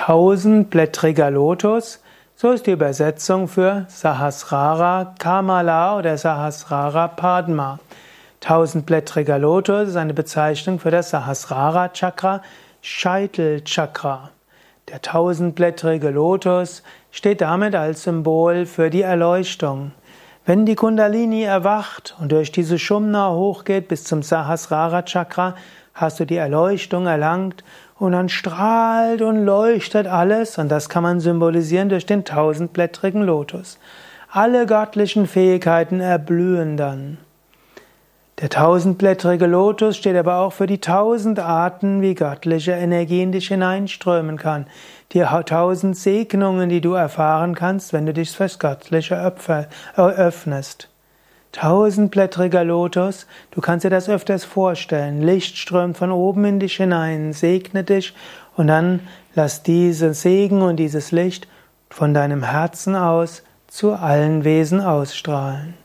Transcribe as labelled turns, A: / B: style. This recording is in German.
A: Tausendblättriger Lotus, so ist die Übersetzung für Sahasrara Kamala oder Sahasrara Padma. Tausendblättriger Lotus ist eine Bezeichnung für das Sahasrara Chakra, Scheitelchakra. Der tausendblättrige Lotus steht damit als Symbol für die Erleuchtung. Wenn die Kundalini erwacht und durch diese Sushumna hochgeht bis zum Sahasrara Chakra, hast du die Erleuchtung erlangt und dann strahlt und leuchtet alles und das kann man symbolisieren durch den tausendblättrigen Lotus. Alle göttlichen Fähigkeiten erblühen dann. Der tausendblättrige Lotus steht aber auch für die 1000 Arten, wie göttliche Energie in dich hineinströmen kann. Die 1000 Segnungen, die du erfahren kannst, wenn du dich fürs Göttliche öffnest. Tausendblättriger Lotus, du kannst dir das öfters vorstellen. Licht strömt von oben in dich hinein, segne dich und dann lass diesen Segen und dieses Licht von deinem Herzen aus zu allen Wesen ausstrahlen.